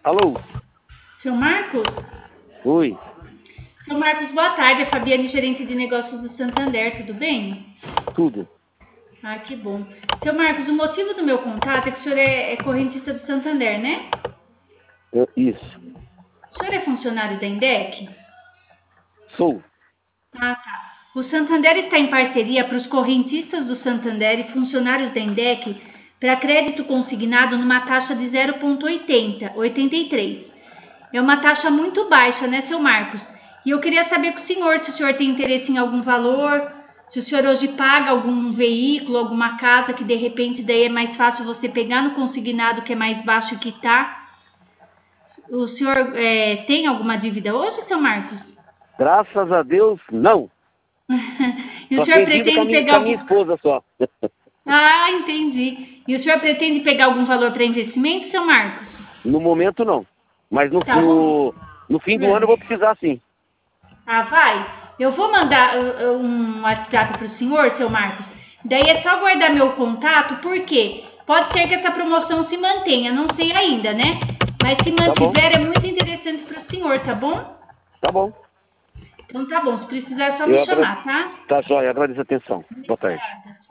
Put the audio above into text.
Alô? Seu Marcos? Oi. Seu Marcos, boa tarde. A Fabiane, gerente de negócios do Santander, tudo bem? Tudo. Ah, que bom. Seu Marcos, o motivo do meu contato é que o senhor é correntista do Santander, né? Isso. O senhor é funcionário da Indec? Sou. Ah, tá. O Santander está em parceria para os correntistas do Santander e funcionários da Indec para crédito consignado numa taxa de 0,83. É uma taxa muito baixa, né, seu Marcos? E eu queria saber com o senhor se o senhor tem interesse em algum valor, se o senhor hoje paga algum veículo, alguma casa que de repente daí é mais fácil você pegar no consignado que é mais baixo e quitar. O senhor tem alguma dívida hoje, seu Marcos? Graças a Deus, não. E o Só senhor tem dívida pretende com pegar a minha algum... esposa só. Ah, entendi. E o senhor pretende pegar algum valor para investimento, seu Marcos? No momento, não. Mas Tá bom. no fim do ano eu vou precisar, sim. Ah, vai? Eu vou mandar um WhatsApp para o senhor, seu Marcos. Daí é só guardar meu contato, porque pode ser que essa promoção se mantenha, não sei ainda, né? Mas se Tá bom? mantiver, é muito interessante para o senhor, tá bom? Tá bom. Então tá bom, se precisar é só me Eu chamar, tá? Tá, joia. Agradeço a atenção. Boa tarde. Obrigada.